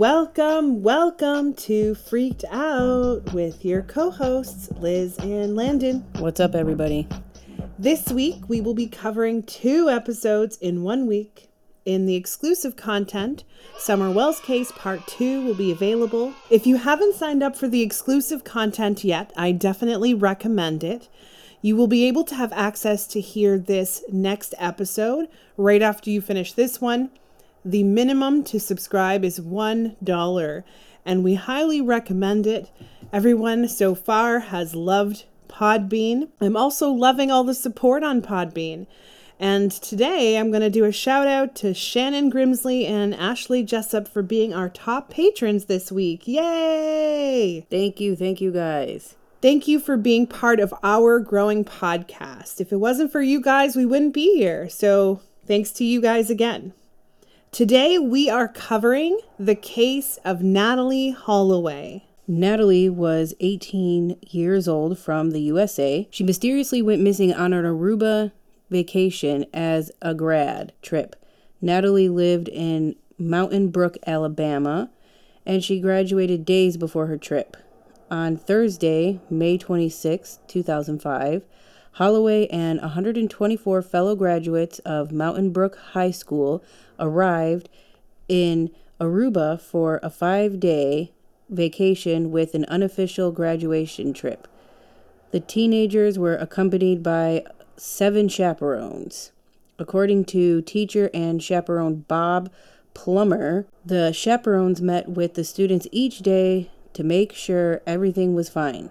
Welcome to Freaked Out with your co-hosts, Liz and Landon. What's up, everybody? This week, we will be covering 2 episodes in 1 week. In the exclusive content, Summer Wells Case Part 2 will be available. If you haven't signed up for the exclusive content yet, I definitely recommend it. You will be able to have access to hear this next episode right after you finish this one. The minimum to subscribe is $1, and we highly recommend it. Everyone so far has loved Podbean. I'm also loving all the support on Podbean. And today I'm going to do a shout out to Shannon Grimsley and Ashley Jessup for being our top patrons this week. Yay! Thank you guys. Thank you for being part of our growing podcast. If it wasn't for you guys, we wouldn't be here. So thanks to you guys again. Today, we are covering the case of Natalee Holloway. Natalee was 18 years old from the USA. She mysteriously went missing on an Aruba vacation as a grad trip. Natalee lived in Mountain Brook, Alabama, and she graduated days before her trip. On Thursday, May 26, 2005, Holloway and 124 fellow graduates of Mountain Brook High School arrived in Aruba for a 5-day vacation with an unofficial graduation trip. The teenagers were accompanied by 7 chaperones. According to teacher and chaperone Bob Plummer, the chaperones met with the students each day to make sure everything was fine.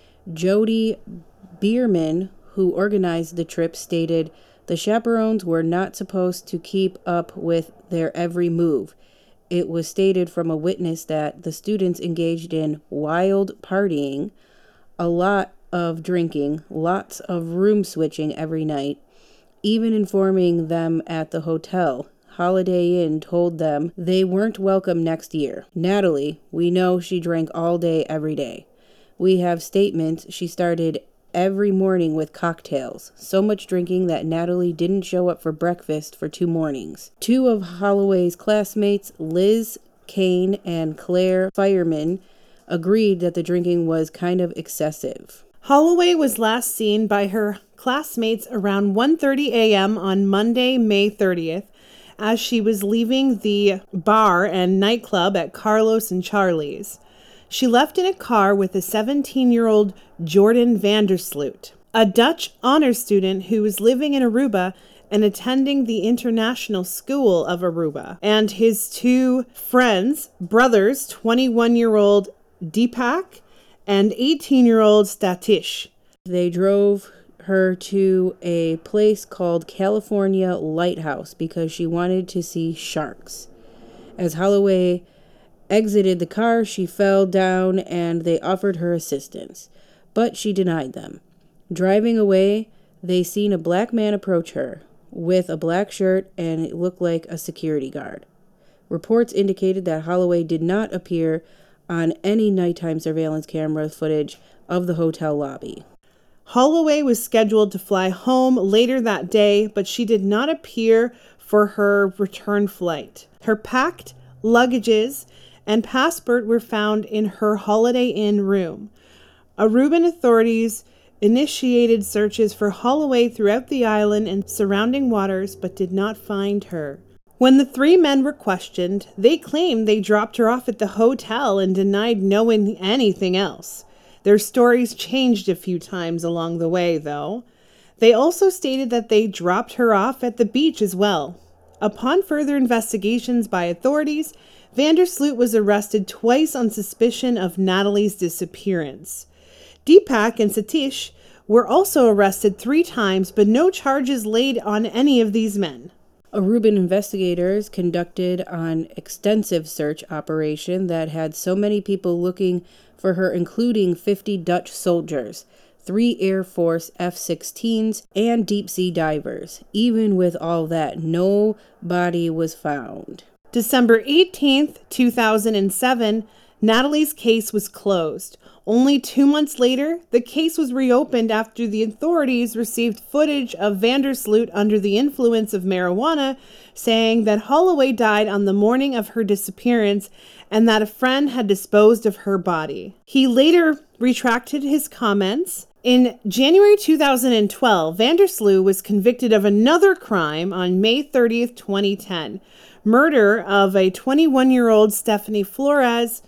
Jody Bierman, who organized the trip, stated, "The chaperones were not supposed to keep up with their every move. It was stated from a witness that the students engaged in wild partying, a lot of drinking, lots of room switching every night, even informing them at the hotel. Holiday Inn told them they weren't welcome next year. Natalee, we know she drank all day, every day. We have statements she started every morning with cocktails. So much drinking that Natalee didn't show up for breakfast for 2 mornings. 2 of Holloway's classmates, Liz Kane and Claire Fireman, agreed that the drinking was kind of excessive." Holloway was last seen by her classmates around 1:30 a.m. on Monday, May 30th, as she was leaving the bar and nightclub at Carlos and Charlie's. She left in a car with a 17-year-old Jordan Vandersloot, a Dutch honor student who was living in Aruba and attending the International School of Aruba, and his 2 brothers, 21-year-old Deepak and 18-year-old Statish. They drove her to a place called California Lighthouse because she wanted to see sharks. As Holloway exited the car, she fell down and they offered her assistance, but she denied them. Driving away, they seen a black man approach her with a black shirt, and it looked like a security guard. Reports indicated that Holloway did not appear on any nighttime surveillance camera footage of the hotel lobby. Holloway was scheduled to fly home later that day, but she did not appear for her return flight. Her packed luggages and passport were found in her Holiday Inn room. Aruban authorities initiated searches for Holloway throughout the island and surrounding waters, but did not find her. When the 3 men were questioned, they claimed they dropped her off at the hotel and denied knowing anything else. Their stories changed a few times along the way, though. They also stated that they dropped her off at the beach as well. Upon further investigations by authorities, Vandersloot was arrested twice on suspicion of Natalee's disappearance. Deepak and Satish were also arrested 3 times, but no charges laid on any of these men. Aruban investigators conducted an extensive search operation that had so many people looking for her, including 50 Dutch soldiers, 3 Air Force F-16s, and deep-sea divers. Even with all that, no body was found. December 18th, 2007, Natalie's case was closed. Only 2 months later, the case was reopened after the authorities received footage of Vandersloot under the influence of marijuana, saying that Holloway died on the morning of her disappearance and that a friend had disposed of her body. He later retracted his comments. In January 2012, Vandersloot was convicted of another crime on May 30th, 2010, murder of a 21-year-old Stephanie Flores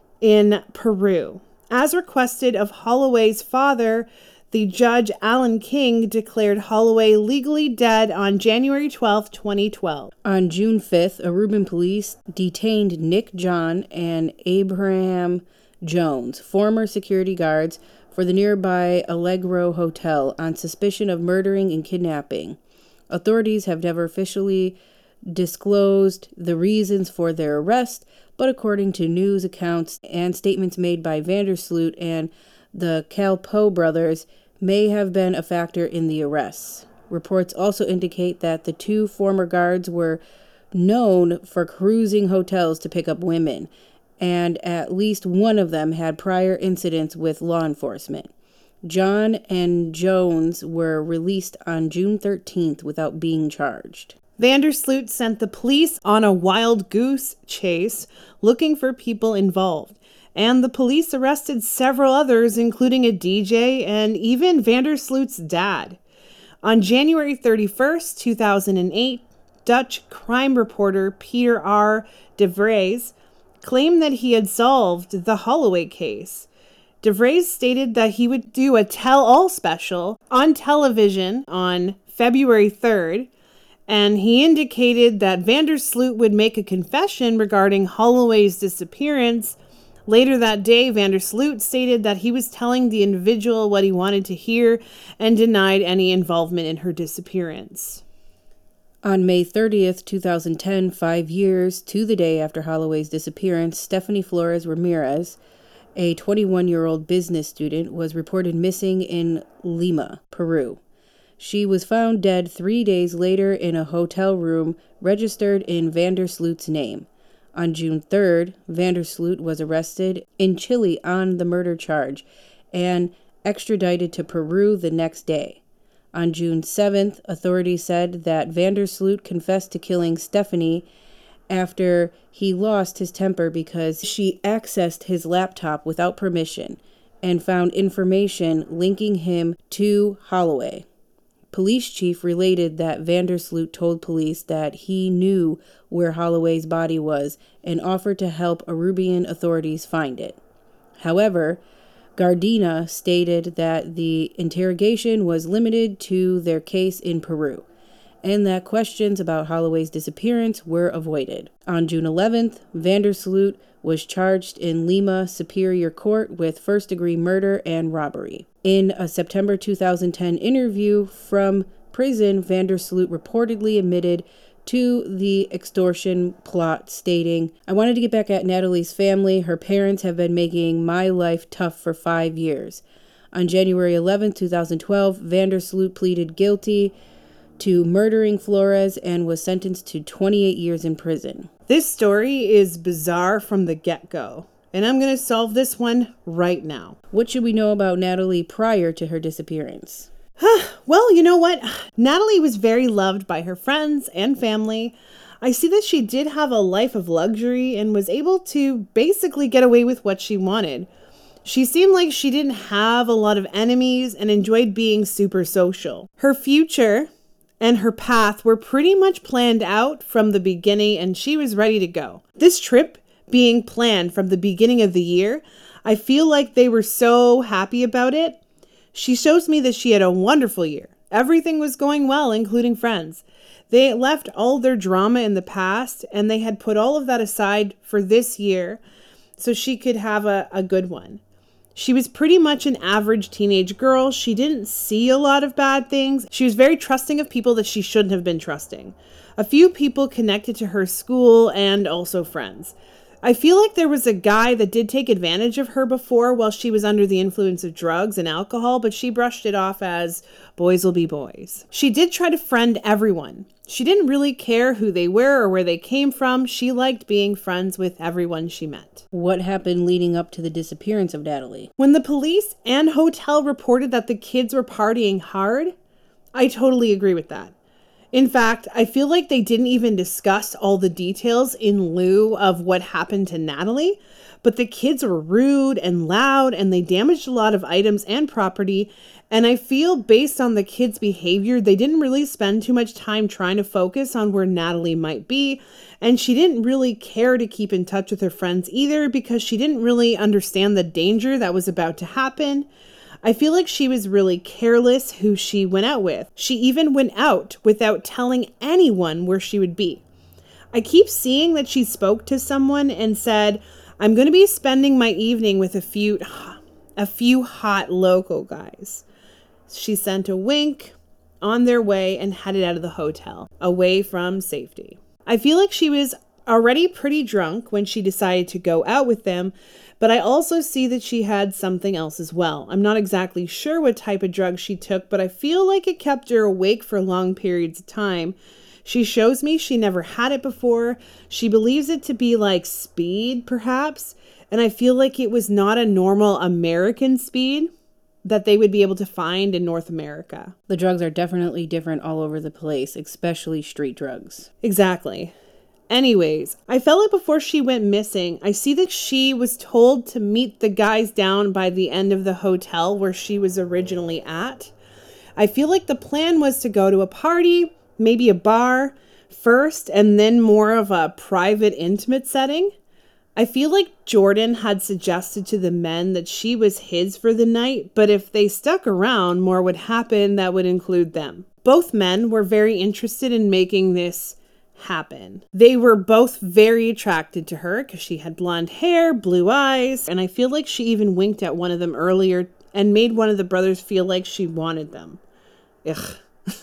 in Peru. As requested of Holloway's father, the judge Alan King declared Holloway legally dead on January 12, 2012. On June 5th, Aruban police detained Nick John and Abraham Jones, former security guards for the nearby Allegro Hotel, on suspicion of murdering and kidnapping. Authorities have never officially disclosed the reasons for their arrest, but according to news accounts and statements made by Vandersloot and the Calpo brothers, may have been a factor in the arrests. Reports also indicate that the two former guards were known for cruising hotels to pick up women, and at least one of them had prior incidents with law enforcement. John and Jones were released on June 13th without being charged. Vandersloot sent the police on a wild goose chase looking for people involved, and the police arrested several others, including a DJ and even Vandersloot's dad. On January 31st, 2008, Dutch crime reporter Peter R. de Vries claimed that he had solved the Holloway case. De Vries stated that he would do a tell-all special on television on February 3rd, and he indicated that Vandersloot would make a confession regarding Holloway's disappearance. Later that day, Vandersloot stated that he was telling the individual what he wanted to hear and denied any involvement in her disappearance. On May 30th, 2010, 5 years to the day after Holloway's disappearance, Stephanie Flores Ramirez, a 21-year-old business student, was reported missing in Lima, Peru. She was found dead 3 days later in a hotel room registered in Vandersloot's name. On June 3rd, Vandersloot was arrested in Chile on the murder charge and extradited to Peru the next day. On June 7th, authorities said that Vandersloot confessed to killing Stephanie after he lost his temper because she accessed his laptop without permission and found information linking him to Holloway. Police chief related that Vandersloot told police that he knew where Holloway's body was and offered to help Aruban authorities find it. However, Gardena stated that the interrogation was limited to their case in Peru, and that questions about Holloway's disappearance were avoided. On June 11th, Vandersloot was charged in Lima Superior Court with first-degree murder and robbery. In a September 2010 interview from prison, Vandersloot reportedly admitted to the extortion plot, stating, "I wanted to get back at Natalie's family. Her parents have been making my life tough for 5 years." On January 11, 2012, Vandersloot pleaded guilty to murdering Flores and was sentenced to 28 years in prison. This story is bizarre from the get-go, and I'm going to solve this one right now. What should we know about Natalie prior to her disappearance? Well, you know what? Natalie was very loved by her friends and family. I see that she did have a life of luxury and was able to basically get away with what she wanted. She seemed like she didn't have a lot of enemies and enjoyed being super social. Her future and her path were pretty much planned out from the beginning, and she was ready to go. This trip being planned from the beginning of the year, I feel like they were so happy about it. She shows me that she had a wonderful year. Everything was going well, including friends. They left all their drama in the past, and they had put all of that aside for this year so she could have a good one. She was pretty much an average teenage girl. She didn't see a lot of bad things. She was very trusting of people that she shouldn't have been trusting. A few people connected to her school and also friends. I feel like there was a guy that did take advantage of her before while she was under the influence of drugs and alcohol, but she brushed it off as boys will be boys. She did try to friend everyone. She didn't really care who they were or where they came from. She liked being friends with everyone she met. What happened leading up to the disappearance of Natalie? When the police and hotel reported that the kids were partying hard, I totally agree with that. In fact, I feel like they didn't even discuss all the details in lieu of what happened to Natalie, but the kids were rude and loud and they damaged a lot of items and property. And I feel based on the kids' behavior, they didn't really spend too much time trying to focus on where Natalie might be. And she didn't really care to keep in touch with her friends either because she didn't really understand the danger that was about to happen. I feel like she was really careless who she went out with. She even went out without telling anyone where she would be. I keep seeing that she spoke to someone and said, "I'm going to be spending my evening with a few hot local guys." She sent a wink on their way and headed out of the hotel, away from safety. I feel like she was already pretty drunk when she decided to go out with them, but I also see that she had something else as well. I'm not exactly sure what type of drug she took, but I feel like it kept her awake for long periods of time. She shows me she never had it before. She believes it to be like speed, perhaps, and I feel like it was not a normal American speed that they would be able to find in North America. The drugs are definitely different all over the place, especially street drugs. Exactly. Anyways, I felt like before she went missing, I see that she was told to meet the guys down by the end of the hotel where she was originally at. I feel like the plan was to go to a party, maybe a bar first, and then more of a private, intimate setting. I feel like Jordan had suggested to the men that she was his for the night, but if they stuck around, more would happen that would include them. Both men were very interested in making this happen. They were both very attracted to her because she had blonde hair, blue eyes, and I feel like she even winked at one of them earlier and made one of the brothers feel like she wanted them. Ugh.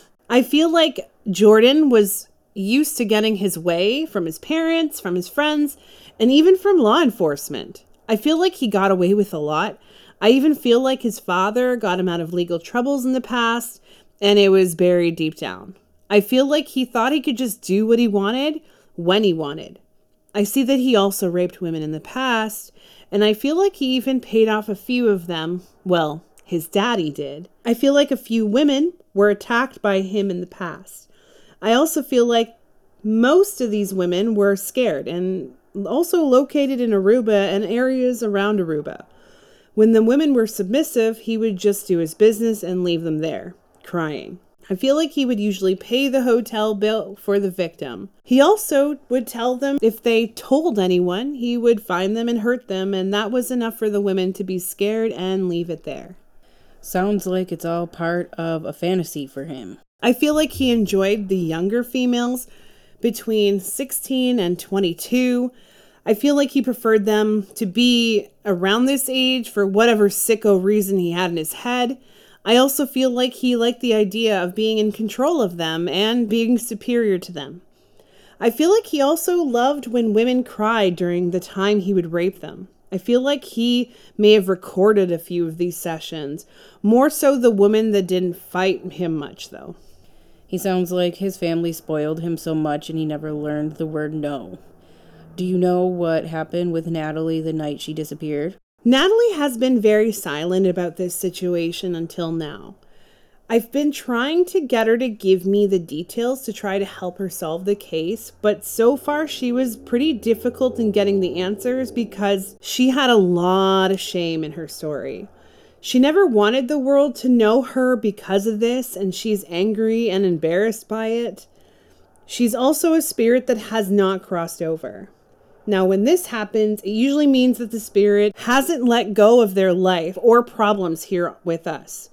I feel like Jordan was used to getting his way from his parents, from his friends, and even from law enforcement. I feel like he got away with a lot. I even feel like his father got him out of legal troubles in the past, and it was buried deep down. I feel like he thought he could just do what he wanted when he wanted. I see that he also raped women in the past, and I feel like he even paid off a few of them. Well, his daddy did. I feel like a few women were attacked by him in the past. I also feel like most of these women were scared and also located in Aruba and areas around Aruba. When the women were submissive, he would just do his business and leave them there, crying. I feel like he would usually pay the hotel bill for the victim. He also would tell them if they told anyone, he would find them and hurt them, and that was enough for the women to be scared and leave it there. Sounds like it's all part of a fantasy for him. I feel like he enjoyed the younger females between 16 and 22. I feel like he preferred them to be around this age for whatever sicko reason he had in his head. I also feel like he liked the idea of being in control of them and being superior to them. I feel like he also loved when women cried during the time he would rape them. I feel like he may have recorded a few of these sessions, more so the women that didn't fight him much though. He sounds like his family spoiled him so much and he never learned the word no. Do you know what happened with Natalie the night she disappeared? Natalie has been very silent about this situation until now. I've been trying to get her to give me the details to try to help her solve the case, but so far she was pretty difficult in getting the answers because she had a lot of shame in her story. She never wanted the world to know her because of this, and she's angry and embarrassed by it. She's also a spirit that has not crossed over. Now, when this happens, it usually means that the spirit hasn't let go of their life or problems here with us.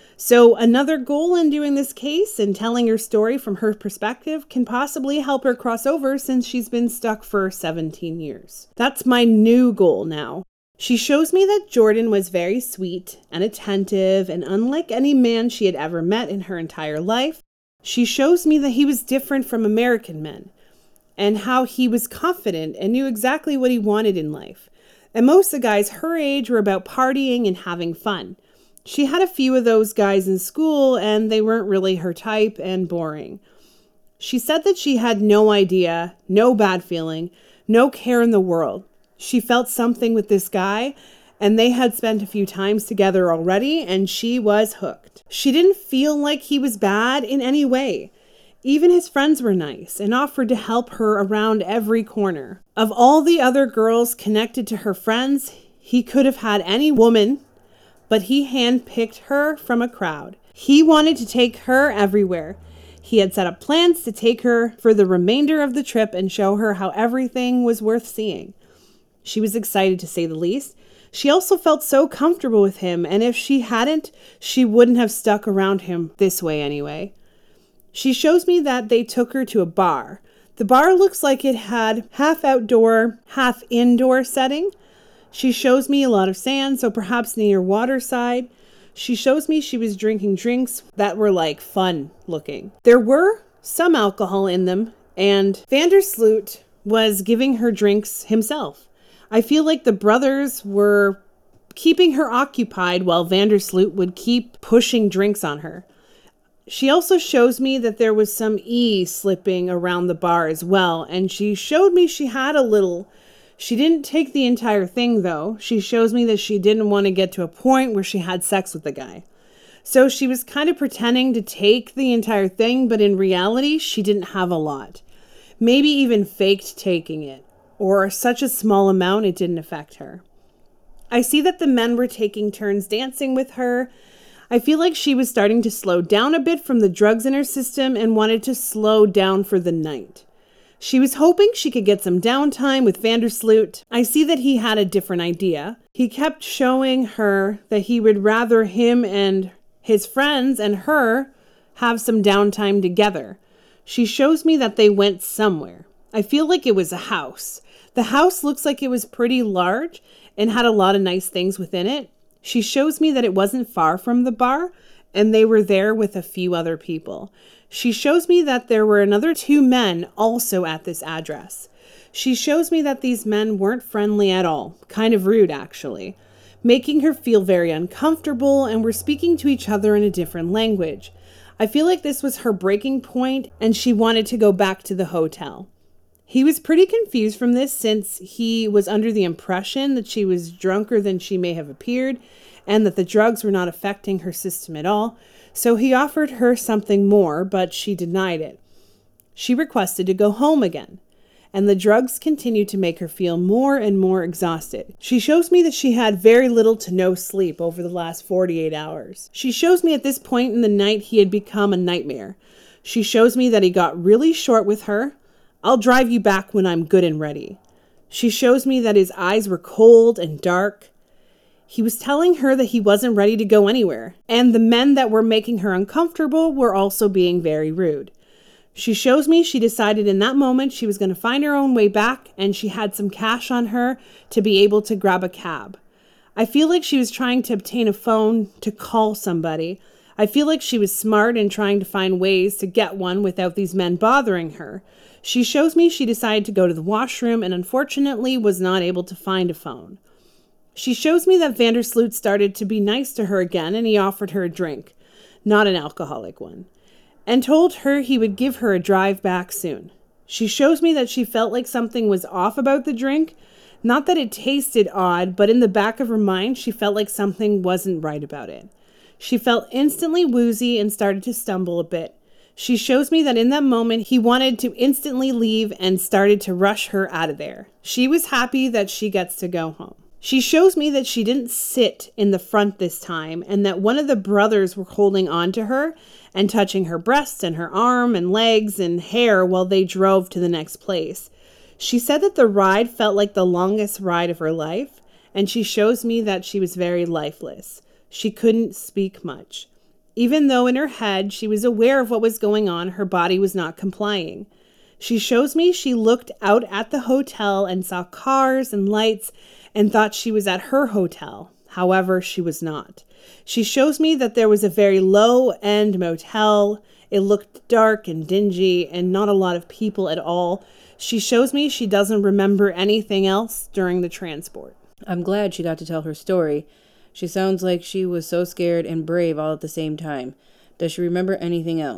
So another goal in doing this case and telling her story from her perspective can possibly help her cross over since she's been stuck for 17 years. That's my new goal now. She shows me that Jordan was very sweet and attentive, and unlike any man she had ever met in her entire life, she shows me that he was different from American men, and how he was confident and knew exactly what he wanted in life. And most of the guys her age were about partying and having fun. She had a few of those guys in school, and they weren't really her type and boring. She said that she had no idea, no bad feeling, no care in the world. She felt something with this guy, and they had spent a few times together already, and she was hooked. She didn't feel like he was bad in any way. Even his friends were nice and offered to help her around every corner. Of all the other girls connected to her friends, he could have had any woman, but he handpicked her from a crowd. He wanted to take her everywhere. He had set up plans to take her for the remainder of the trip and show her how everything was worth seeing. She was excited, to say the least. She also felt so comfortable with him, and if she hadn't, she wouldn't have stuck around him this way anyway. She shows me that they took her to a bar. The bar looks like it had half outdoor, half indoor setting. She shows me a lot of sand, so perhaps near waterside. She shows me she was drinking drinks that were like fun looking. There were some alcohol in them, and Vandersloot was giving her drinks himself. I feel like the brothers were keeping her occupied while Vandersloot would keep pushing drinks on her. She also shows me that there was some slipping around the bar as well, and she showed me she had a little. She didn't take the entire thing, though. She shows me that she didn't want to get to a point where she had sex with the guy. So she was kind of pretending to take the entire thing, but in reality, she didn't have a lot. Maybe even faked taking it, or such a small amount it didn't affect her. I see that the men were taking turns dancing with her. I feel like she was starting to slow down a bit from the drugs in her system and wanted to slow down for the night. She was hoping she could get some downtime with Vandersloot. I see that he had a different idea. He kept showing her that he would rather him and his friends and her have some downtime together. She shows me that they went somewhere. I feel like it was a house. The house looks like it was pretty large and had a lot of nice things within it. She shows me that it wasn't far from the bar, and they were there with a few other people. She shows me that there were another 2 men also at this address. She shows me that these men weren't friendly at all, kind of rude actually, making her feel very uncomfortable, and were speaking to each other in a different language. I feel like this was her breaking point, and she wanted to go back to the hotel. He was pretty confused from this, since he was under the impression that she was drunker than she may have appeared and that the drugs were not affecting her system at all. So he offered her something more, but she denied it. She requested to go home again, and the drugs continued to make her feel more and more exhausted. She shows me that she had very little to no sleep over the last 48 hours. She shows me at this point in the night he had become a nightmare. She shows me that he got really short with her. "I'll drive you back when I'm good and ready." She shows me that his eyes were cold and dark. He was telling her that he wasn't ready to go anywhere, and the men that were making her uncomfortable were also being very rude. She shows me she decided in that moment she was going to find her own way back, and she had some cash on her to be able to grab a cab. I feel like she was trying to obtain a phone to call somebody. I feel like she was smart in trying to find ways to get one without these men bothering her. She shows me she decided to go to the washroom and unfortunately was not able to find a phone. She shows me that Vandersloot started to be nice to her again, and he offered her a drink, not an alcoholic one, and told her he would give her a drive back soon. She shows me that she felt like something was off about the drink. Not that it tasted odd, but in the back of her mind, she felt like something wasn't right about it. She felt instantly woozy and started to stumble a bit. She shows me that in that moment, he wanted to instantly leave and started to rush her out of there. She was happy that she gets to go home. She shows me that she didn't sit in the front this time, and that one of the brothers were holding on to her and touching her breasts and her arm and legs and hair while they drove to the next place. She said that the ride felt like the longest ride of her life, and she shows me that she was very lifeless. She couldn't speak much. Even though in her head she was aware of what was going on, her body was not complying. She shows me she looked out at the hotel and saw cars and lights and thought she was at her hotel. However, she was not. She shows me that there was a very low-end motel. It looked dark and dingy and not a lot of people at all. She shows me she doesn't remember anything else during the transport. I'm glad she got to tell her story. She sounds like she was so scared and brave all at the same time. Does she remember anything else?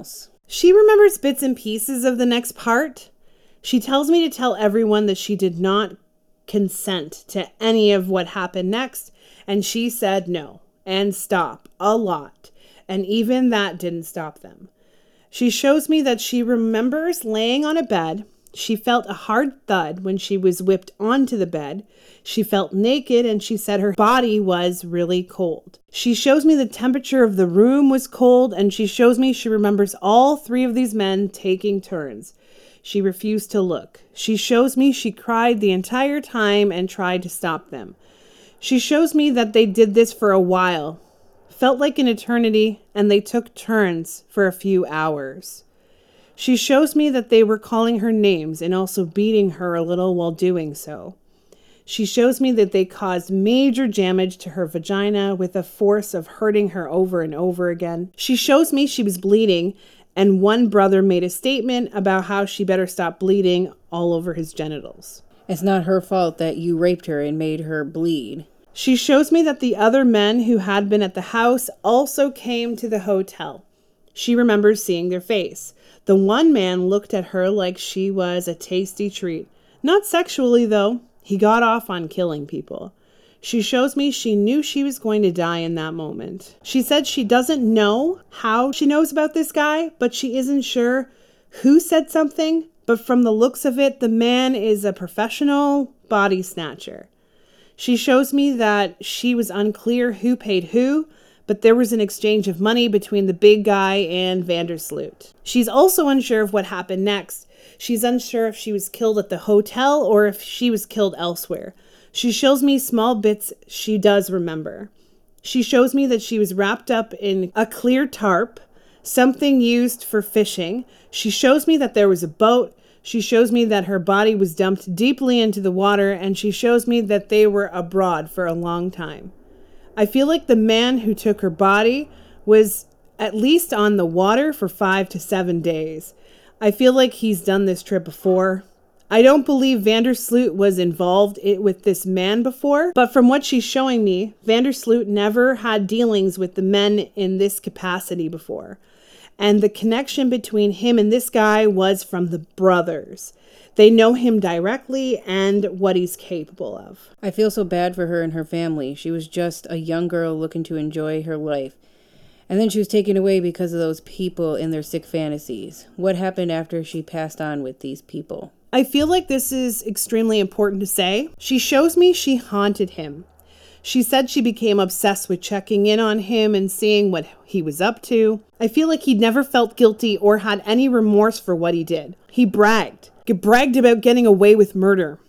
She remembers bits and pieces of the next part. She tells me to tell everyone that she did not consent to any of what happened next, and she said no and stop a lot, and even that didn't stop them. She shows me that she remembers laying on a bed. She felt a hard thud when she was whipped onto the bed. She felt naked, and she said her body was really cold. She shows me the temperature of the room was cold, and she shows me she remembers all three of these men taking turns. She refused to look. She shows me she cried the entire time and tried to stop them. She shows me that they did this for a while. Felt like an eternity, and they took turns for a few hours. She shows me that they were calling her names and also beating her a little while doing so. She shows me that they caused major damage to her vagina with a force of hurting her over and over again. She shows me she was bleeding, and one brother made a statement about how she better stop bleeding all over his genitals. It's not her fault that you raped her and made her bleed. She shows me that the other men who had been at the house also came to the hotel. She remembers seeing their face. The one man looked at her like she was a tasty treat. Not sexually, though. He got off on killing people. She shows me she knew she was going to die in that moment. She said she doesn't know how she knows about this guy, but she isn't sure who said something. But from the looks of it, the man is a professional body snatcher. She shows me that she was unclear who paid who, but there was an exchange of money between the big guy and Vandersloot. She's also unsure of what happened next. She's unsure if she was killed at the hotel or if she was killed elsewhere. She shows me small bits she does remember. She shows me that she was wrapped up in a clear tarp, something used for fishing. She shows me that there was a boat. She shows me that her body was dumped deeply into the water, and she shows me that they were abroad for a long time. I feel like the man who took her body was at least on the water for 5 to 7 days. I feel like he's done this trip before. I don't believe Vandersloot was involved with this man before, but from what she's showing me, Vandersloot never had dealings with the men in this capacity before. And the connection between him and this guy was from the brothers. They know him directly and what he's capable of. I feel so bad for her and her family. She was just a young girl looking to enjoy her life. And then she was taken away because of those people and their sick fantasies. What happened after she passed on with these people? I feel like this is extremely important to say. She shows me she haunted him. She said she became obsessed with checking in on him and seeing what he was up to. I feel like he never felt guilty or had any remorse for what he did. He bragged about getting away with murder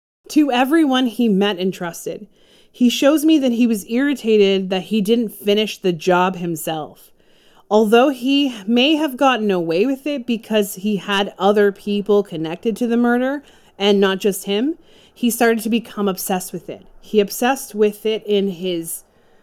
to everyone he met and trusted. He shows me that he was irritated that he didn't finish the job himself. Although he may have gotten away with it because he had other people connected to the murder and not just him, he started to become obsessed with it. He obsessed with it in his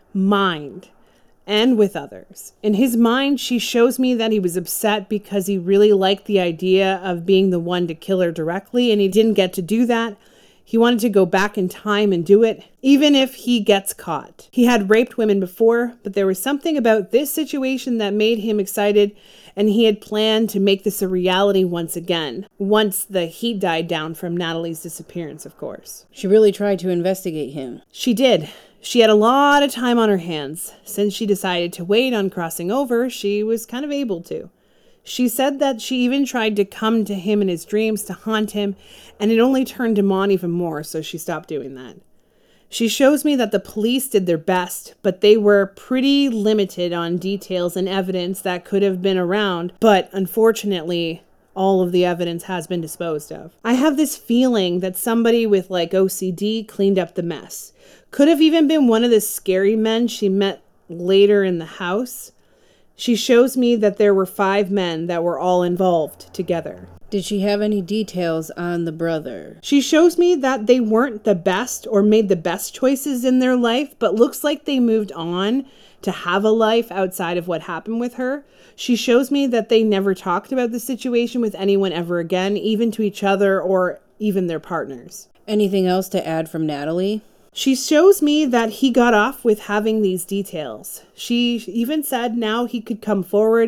mind and with others. In his mind, she shows me that he was upset because he really liked the idea of being the one to kill her directly, and he didn't get to do that. He wanted to go back in time and do it, even if he gets caught. He had raped women before, but there was something about this situation that made him excited, and he had planned to make this a reality once again, once the heat died down from Natalie's disappearance, of course. She really tried to investigate him. She did. She had a lot of time on her hands. Since she decided to wait on crossing over, she was kind of able to. She said that she even tried to come to him in his dreams to haunt him, and it only turned him on even more, so she stopped doing that. She shows me that the police did their best, but they were pretty limited on details and evidence that could have been around, but unfortunately, all of the evidence has been disposed of. I have this feeling that somebody with like OCD cleaned up the mess. Could have even been one of the scary men she met later in the house. She shows me that there were 5 men that were all involved together. Did she have any details on the brother? She shows me that they weren't the best or made the best choices in their life, but looks like they moved on to have a life outside of what happened with her. She shows me that they never talked about the situation with anyone ever again, even to each other or even their partners. Anything else to add from Natalie? She shows me that he got off with having these details. She even said now he could come forward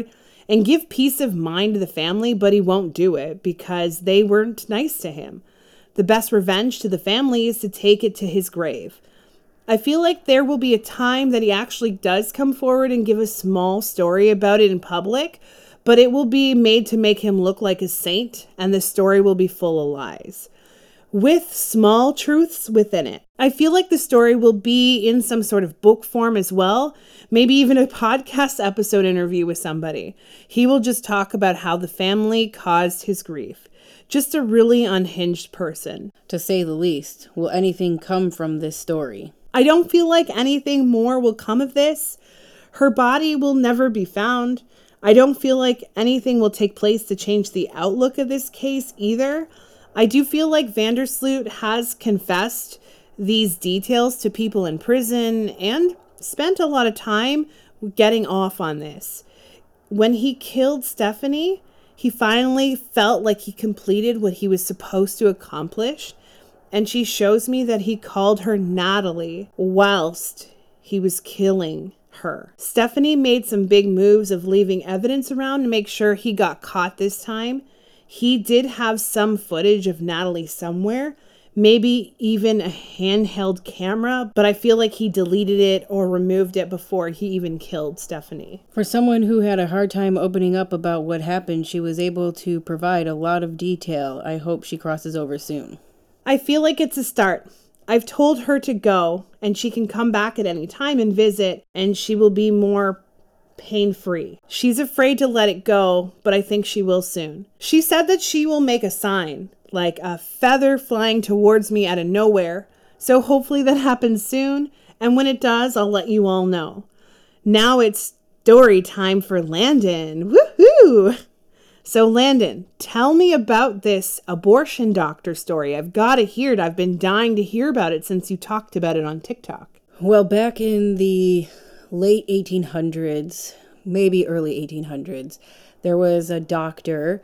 and give peace of mind to the family, but he won't do it because they weren't nice to him. The best revenge to the family is to take it to his grave. I feel like there will be a time that he actually does come forward and give a small story about it in public, but it will be made to make him look like a saint, and the story will be full of lies, with small truths within it. I feel like the story will be in some sort of book form as well, maybe even a podcast episode interview with somebody. He will just talk about how the family caused his grief. Just a really unhinged person. To say the least. Will anything come from this story? I don't feel like anything more will come of this. Her body will never be found. I don't feel like anything will take place to change the outlook of this case either. I do feel like Vandersloot has confessed these details to people in prison and spent a lot of time getting off on this. When he killed Stephanie, he finally felt like he completed what he was supposed to accomplish. And she shows me that he called her Natalie whilst he was killing her. Stephanie made some big moves of leaving evidence around to make sure he got caught this time. He did have some footage of Natalie somewhere, maybe even a handheld camera, but I feel like he deleted it or removed it before he even killed Stephanie. For someone who had a hard time opening up about what happened, she was able to provide a lot of detail. I hope she crosses over soon. I feel like it's a start. I've told her to go and she can come back at any time and visit, and she will be more pain-free. She's afraid to let it go, but I think she will soon. She said that she will make a sign, like a feather flying towards me out of nowhere. So hopefully that happens soon, and when it does, I'll let you all know. Now it's story time for Landon. Woohoo! So Landon, tell me about this abortion doctor story. I've got to hear it. I've been dying to hear about it since you talked about it on TikTok. Well, back in the late 1800s, maybe early 1800s, there was a doctor,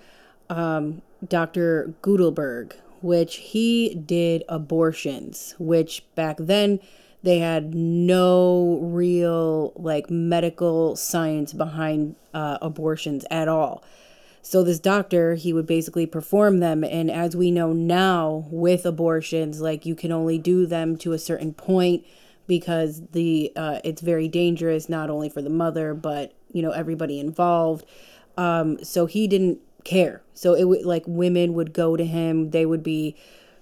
Dr. Gutelberg, which he did abortions, which back then they had no real medical science behind abortions at all. So this doctor, he would basically perform them. And as we know now with abortions, you can only do them to a certain point because it's very dangerous, not only for the mother, but, everybody involved. So he didn't care. So it would women would go to him. They would be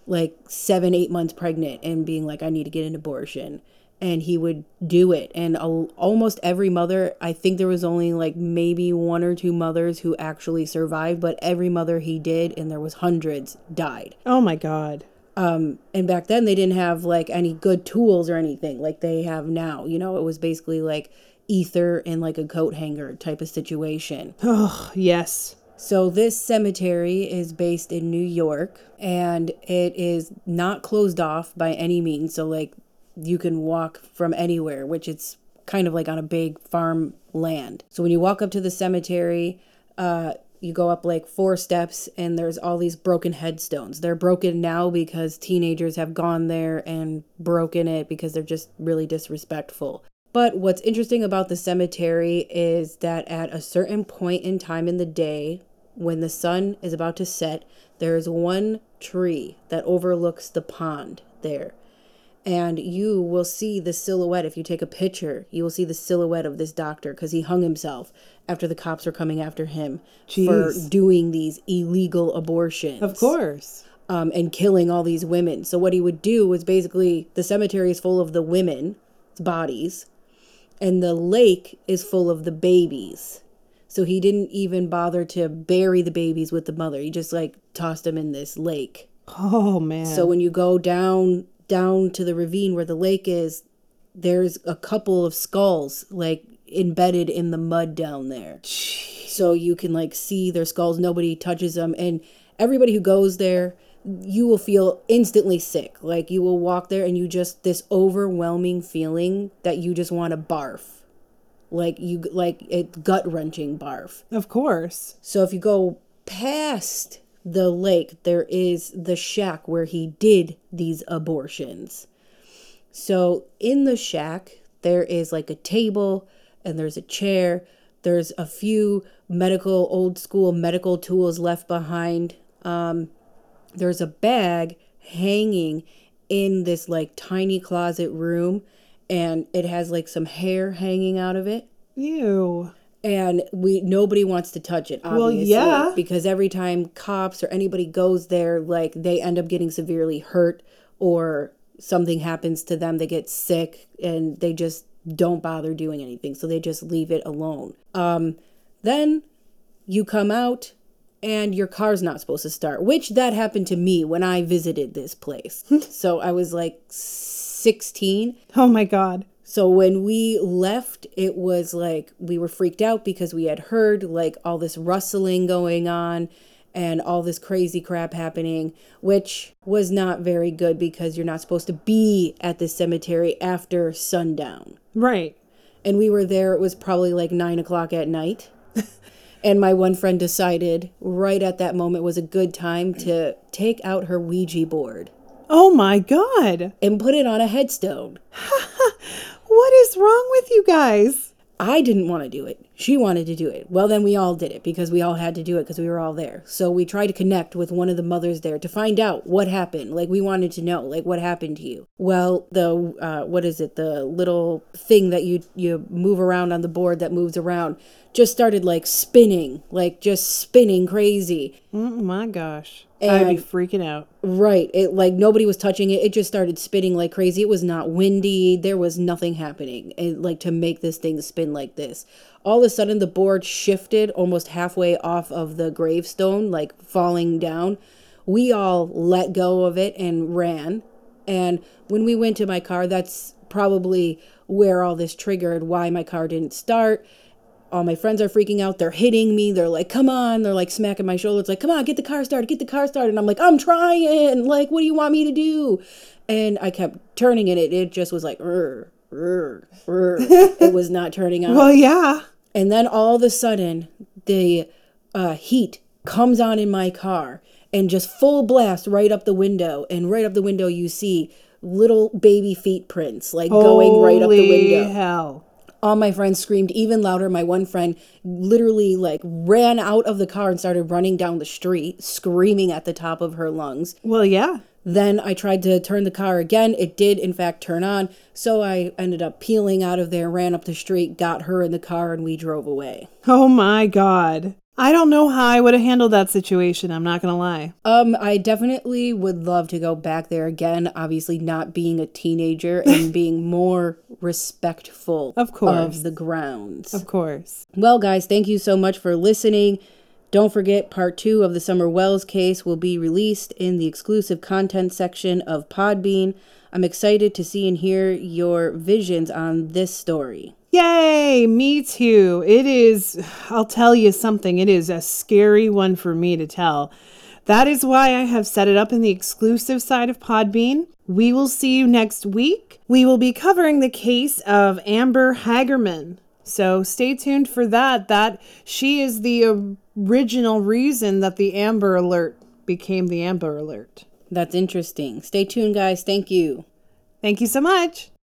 7-8 months pregnant and being I need to get an abortion. And he would do it. And almost every mother, I think there was only maybe 1 or 2 mothers who actually survived, but every mother he did, and there was hundreds, died. Oh my God. And back then they didn't have any good tools or anything like they have now. It was basically ether and a coat hanger type of situation. Oh, yes. So this cemetery is based in New York, and it is not closed off by any means. So you can walk from anywhere, which it's kind of on a big farm land. So when you walk up to the cemetery, you go up 4 steps and there's all these broken headstones. They're broken now because teenagers have gone there and broken it because they're just really disrespectful. But what's interesting about the cemetery is that at a certain point in time in the day, when the sun is about to set, there is one tree that overlooks the pond there. And you will see the silhouette. If you take a picture, you will see the silhouette of this doctor because he hung himself after the cops were coming after him for doing these illegal abortions. Of course. And killing all these women. So what he would do was basically, the cemetery is full of the women's bodies and the lake is full of the babies. So he didn't even bother to bury the babies with the mother. He just tossed them in this lake. Oh, man. So when you go down to the ravine where the lake is, there's a couple of skulls embedded in the mud down there. Jeez. So you can see their skulls. Nobody touches them, and everybody who goes there, you will feel instantly sick. You will walk there and you just, this overwhelming feeling that you just want to barf. It's gut-wrenching barf. Of course. So if you go past the lake, there is the shack where he did these abortions. So in the shack, there is a table and there's a chair, There's a few old school medical tools left behind. There's a bag hanging in this like tiny closet room, and it has like some hair hanging out of it. Ew. And nobody wants to touch it, obviously. Well, yeah. Because every time cops or anybody goes there, like, they end up getting severely hurt, or something happens to them, they get sick, and they just don't bother doing anything. So they just leave it alone. Then you come out and your car's not supposed to start, which that happened to me when I visited this place. So I was like 16. Oh my God. So when we left, it was like we were freaked out because we had heard like all this rustling going on and all this crazy crap happening, which was not very good because you're not supposed to be at the cemetery after sundown. Right. And we were there, it was probably like 9 o'clock at night. And my one friend decided right at that moment was a good time to take out her Ouija board. Oh my God. And put it on a headstone. What is wrong with you guys? I didn't want to do it. She wanted to do it. Well, then we all did it because we all had to do it because we were all there. So we tried to connect with one of the mothers there to find out what happened. Like, we wanted to know, like, what happened to you? Well, the little thing that you move around on the board that moves around just started like spinning crazy. Oh my gosh. I'd be freaking out. Right. It like nobody was touching it. It just started spinning like crazy. It was not windy. There was nothing happening. And like to make this thing spin like this. All of a sudden the board shifted almost halfway off of the gravestone, like falling down. We all let go of it and ran. And when we went to my car, that's probably where all this triggered, why my car didn't start. All my friends are freaking out. They're hitting me. They're like, come on. They're like smacking my shoulder. It's like, come on, get the car started. And I'm like, I'm trying. Like, what do you want me to do? And I kept turning and it just was like, It was not turning on. Well, yeah. And then all of a sudden, the heat comes on in my car and just full blast right up the window. And right up the window, you see little baby feet prints like going right up the window. Holy hell. All my friends screamed even louder. My one friend literally like ran out of the car and started running down the street, screaming at the top of her lungs. Well, yeah. Then I tried to turn the car again. It did, in fact, turn on. So I ended up peeling out of there, ran up the street, got her in the car, and we drove away. Oh my God. I don't know how I would have handled that situation. I'm not going to lie. I definitely would love to go back there again. Obviously not being a teenager and being more respectful of the grounds. Of course. Well, guys, thank you so much for listening. Don't forget, part 2 of the Summer Wells case will be released in the exclusive content section of Podbean. I'm excited to see and hear your visions on this story. Yay, me too. It is, I'll tell you something, it is a scary one for me to tell. That is why I have set it up in the exclusive side of Podbean. We will see you next week. We will be covering the case of Amber Hagerman. So stay tuned for that. That she is the original reason that the Amber Alert became the Amber Alert. That's interesting. Stay tuned, guys. Thank you. Thank you so much.